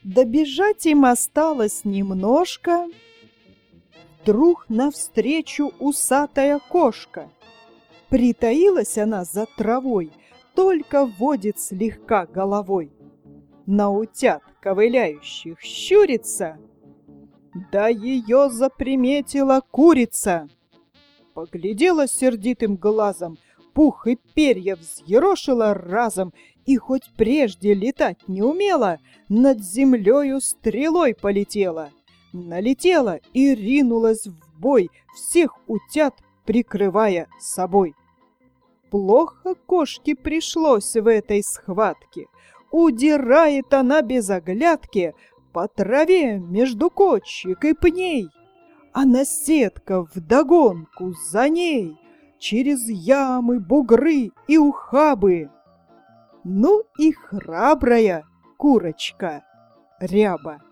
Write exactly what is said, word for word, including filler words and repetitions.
Добежать им осталось немножко. Вдруг навстречу усатая кошка. Притаилась она за травой, только водит слегка головой. На утят ковыляющих щурится, да ее заприметила курица. Поглядела сердитым глазом, пух и перья взъерошила разом, и хоть прежде летать не умела, над землею стрелой полетела. Налетела и ринулась в бой, всех утят прикрывая собой. Плохо кошке пришлось в этой схватке. Удирает она без оглядки по траве между кочек и пней, а наседка вдогонку за ней через ямы, бугры и ухабы. Ну и храбрая курочка Ряба.